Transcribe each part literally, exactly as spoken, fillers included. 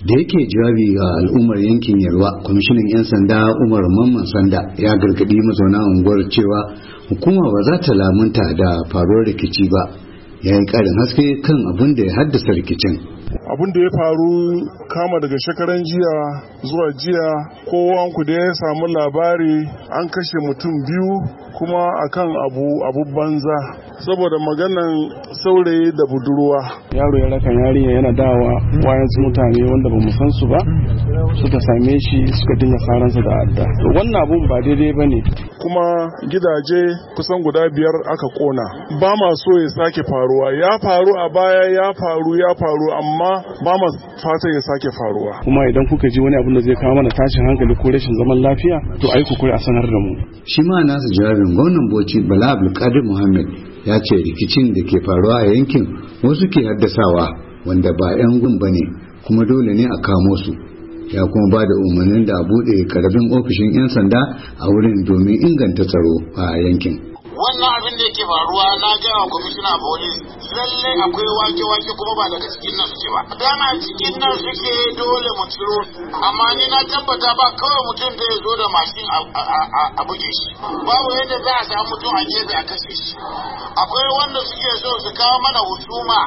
Da yake jawabi ga al'ummar yankin Yalwa, kwamishinan 'yan sanda Umar Mamman Sanda ya gargadi mazauna unguwar cewa hukuma ba za ta lamunta da faruwar rikici ba. Ya yi ƙarin haske kan abin da ya haddasa rikicin. Abin da ya faru kama daga shekaran jiya zuwa jiya, kowanku da ya samu labari an kashe mutum biyu kuma akan abu abu banza saboda maganan saurayi da budurwa. Yaro ya raka yarinya yana dawa wayan mutane wanda ba mu san su ba suka same shi suka dinga saransa da adda. To wannan abun ba daidai bane. Kuma gidaje kusan guda biyar aka kona. Ba ma so ya sake faruwa. Ya faru a baya, ya faru ya faru amma ba ma fata ya sake faruwa. Kuma idan kuka ji wani abun da zai kawo mana tashin hankali ko rashin zaman lafiya, to ai ku a sanar da mu. Shi ma nasu jawabin gwamnan Bauchi Bala Abdulkadir Muhammad ya ce rikicin da ke faruwa a yankin wasu ke haddasawa wanda ba 'yan gun bane kuma dole ne a kamo su. Ya kuma ba da umarnin da a buɗe karamin ofishin 'yan sanda a wurin domin inganta tsaro a yankin. Wannan abin da yake faruwa na gaya wa kwamishina police lalle akwai wake-wake kuma ba daga cikin nan suke ba. Dama cikin nan suke dole mu ciro, amma ni na tabbata ba kawai mutum da ya zo da mashin a buge shi. Babu yadda za a samu mutum a gefe a kashe shi. Akwai wanda suke so su kawo mana husuma,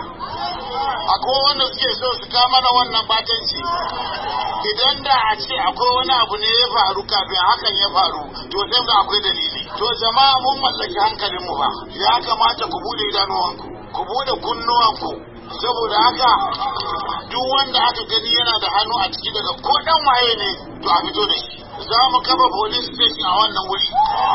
akwai wanda suke so su kawo mana wannan batanci. Idan da a ce akwai wani abu ne ya faru kafin hakan ya faru, to sai ga akwai dalili. To jama'a mun mallaki hankalinmu ba, ya kamata ku bude idanuwanku, ku bude kunnuwanku, saboda haka duk wanda aka gani yana da hannu a ciki daga ko dan waye ne to a fito da shi. Za mu kafa police station a wannan wuri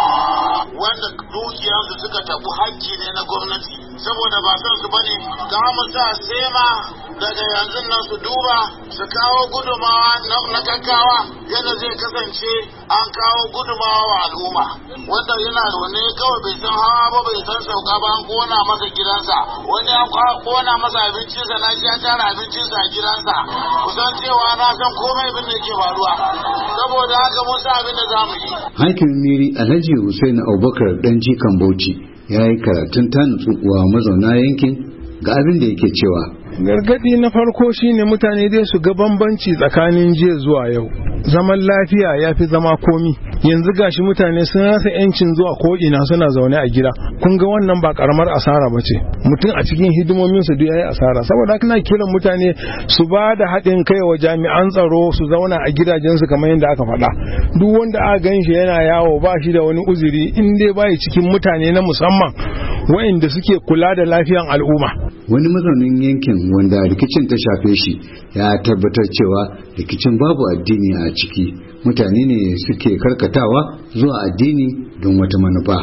wanda dukiyarsu suka tabu hakki ne na gwamnati, saboda ba son su bane. Za mu sa sema daga yanzu nan su duba su kawo gudumawa na gaggawa yadda zai kasance an kawo gudumawa wa al'umma. Wanda yana zaune kawai bai san hawa ba bai san sauka ba, an kona masa gidansa, wani an kona masa abincinsa, na shi ya tara abincinsa a gidansa. Kusan cewa na san komai abin da yake faruwa, saboda haka mun sa abin da za mu yi. Hakimin Miri Alhaji Hussein Abubakar dan jikan Bauchi ya yi karatun tanutsu wa mazauna yankin ga abin da yake cewa. Gargadi na farko shine mutane dai su ga bambanci tsakanin jiya zuwa yau. Zaman lafiya ya fi zama komi. Yanzu gashi mutane sun rasa yancin zuwa ko ina suna zaune a gida. Kun ga wannan ba karamar asara ba ce. Mutum a cikin hidimomin su duk yayi asara. Saboda haka na kiran mutane su ba da haɗin kai wa jami'an tsaro su zauna a gidajensu kamar yadda aka faɗa. Duk wanda aka gan shi yana yawo ba shi da wani uzuri in dai bai cikin mutane na musamman waɗanda suke kula da lafiyan al'umma. Wani mazaunin yankin wanda rikicin ta shafe shi ya tabbatar cewa rikicin babu addini a ciki, mutane ne suke karkatawa zuwa addini don wata manufa.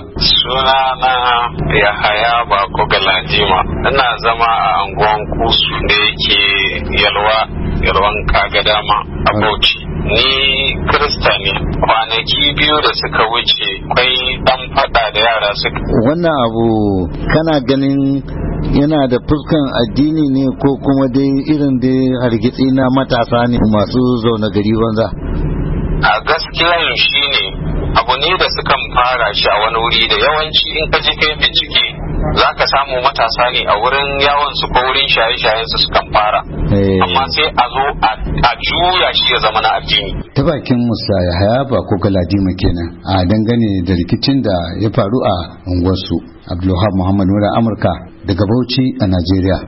Sunana Yahaya Bako Galadima, ina zama a anguwan Kusu da yake Yalwa, Yalwan Kagadama a Bauchi. Ni Kirista ne. Kwanaki biyu da suka wuce kwai dan fada da yara suka. Wannan abu kana ganin yana da fuskan addini ne ko kuma dai irin dai hargitsi na matasa ne masu zaune gari banza? A gaskiyan shi ne abu ne da sukan fara shi a wani wuri da yawanci in ka je kai bincike za ka samu matasa ne a wurin yawon su ko wurin shaye-shayen su sukan fara, amma sai a zo a juya shi ya zama na addini. Ta bakin Musa Yahaya Bako Galadima kenan a dangane da rikicin da ya faru a unguwarsu. Abdulwahab Muhammad Nura, Amurka daga Bauchi a Najeriya.